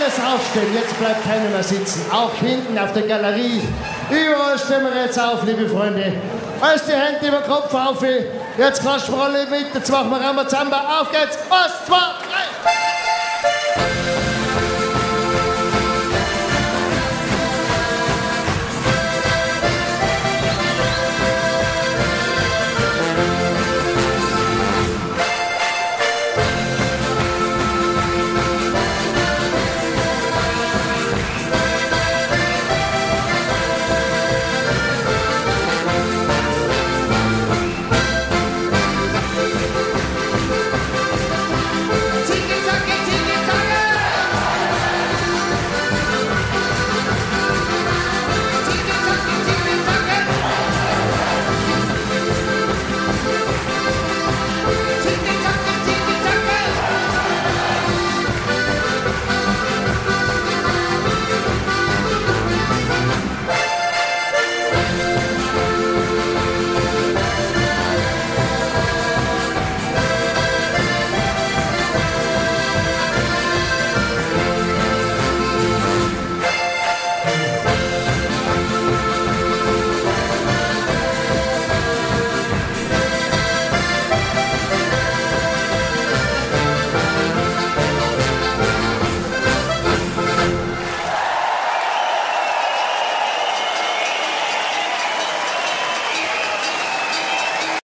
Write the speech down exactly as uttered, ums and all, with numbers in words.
alles aufstehen, jetzt bleibt keiner mehr sitzen. Auch hinten auf der Galerie. Überall stehen wir jetzt auf, liebe Freunde. Alles die Hände über den Kopf auf. Jetzt klatschen wir alle mit, jetzt machen wir Ramazamba. Auf geht's. Was, zwei, drei.